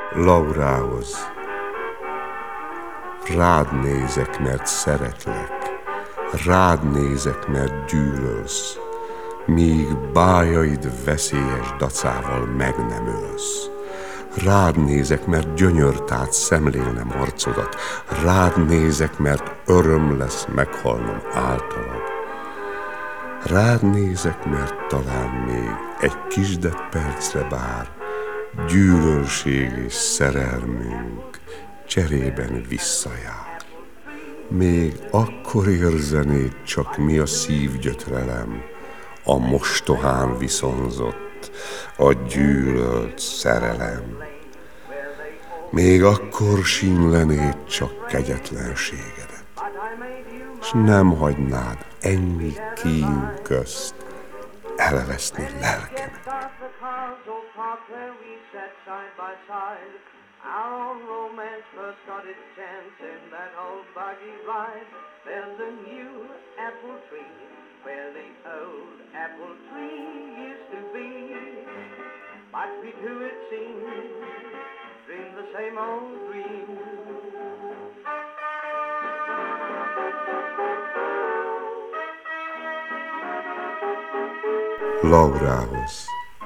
Laurához. Rád nézek, mert szeretlek, rád nézek, mert gyűlölsz, míg bájaid veszélyes dacával meg nem ölsz. Rád nézek, mert gyönyörtát szemlélnem arcodat, rád nézek, mert öröm lesz meghalnom általad. Rád nézek, mert talán még egy kisdett percre bár gyűlölség és szerelmünk cserében visszajár. Még akkor érzenéd csak mi a szívgyötrelem, a mostohán viszonzott, a gyűlölt szerelem. Még akkor sínlenéd csak kegyetlenségedet, s nem hagynád ennyi kín közt elveszni lelkemet. Our own romance first got its chance in that old buggy ride. There's a new apple tree where the old apple tree used to be. But we do, it seems, dream the same old dream. Laurához.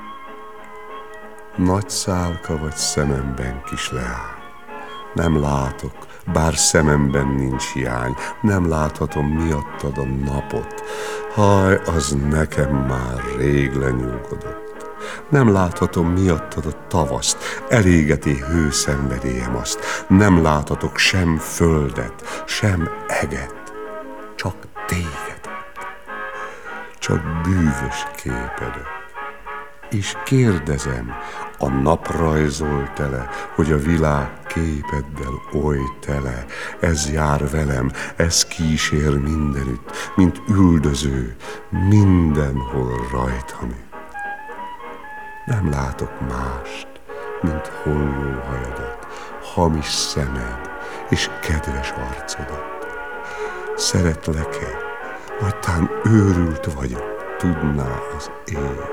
Nagy szálka vagy szememben, kis leány. Nem látok, bár szememben nincs hiány, nem láthatom miattad a napot. Haj, az nekem már rég lenyugodott. Nem láthatom miattad a tavaszt, elégeti hőszenvedélyem azt. Nem láthatok sem földet, sem eget, csak tégedet, csak bűvös képedet. És kérdezem, a nap rajzol tele, hogy a világ képeddel oly tele. Ez jár velem, ez kísér mindenütt, mint üldöző, mindenhol rajtam üt. Nem látok mást, mint hollóhajadat, hamis szemed és kedves arcodat. Szeretlek-e, vagy tán őrült vagyok, tudná az ég.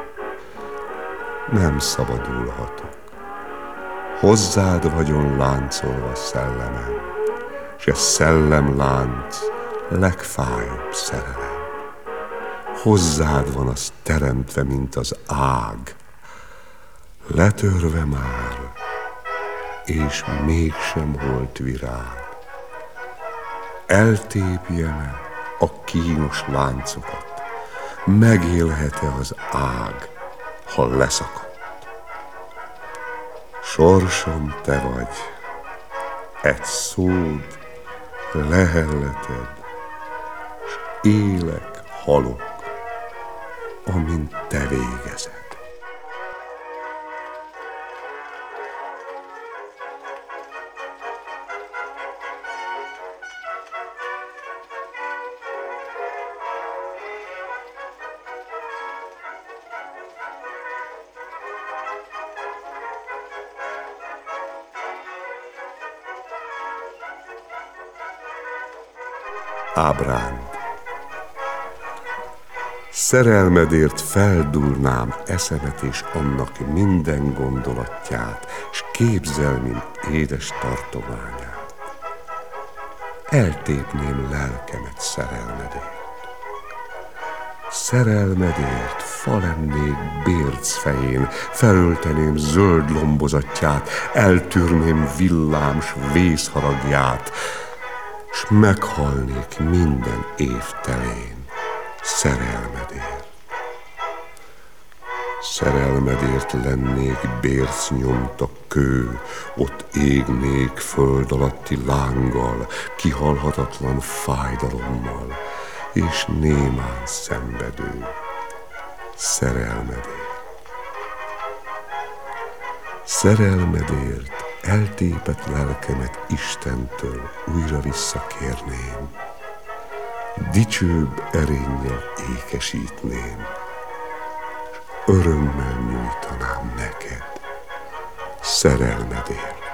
Nem szabadulhatok. Hozzád vagyon láncolva szellemem, s a szellemlánc legfájóbb szerelem. Hozzád van az teremtve, mint az ág, letörve már, és mégsem volt virág. Eltépje-e a kínos láncokat, megélhet-e az ág, ha leszakadt. Sorsom te vagy, egy szód, lehelleted, s élek, halok, amint te végezed. Ábránd. Szerelmedért feldúlnám eszemet és annak minden gondolatját, s képzel, mint édes tartományát. Eltépném lelkemet szerelmedért. Szerelmedért fa lennék bérc fején, felölteném zöld lombozatját, eltűrném villám s vészharagját, s meghalnék minden év telén szerelmedért. Szerelmedért lennék bércnyomta kő, ott égnék föld alatti lánggal, kihalhatatlan fájdalommal, és némán szenvedő szerelmedért. Szerelmedért eltépett lelkemet Istentől újra visszakérném, dicsőbb erénnyel ékesítném, s örömmel nyújtanám neked szerelmedért.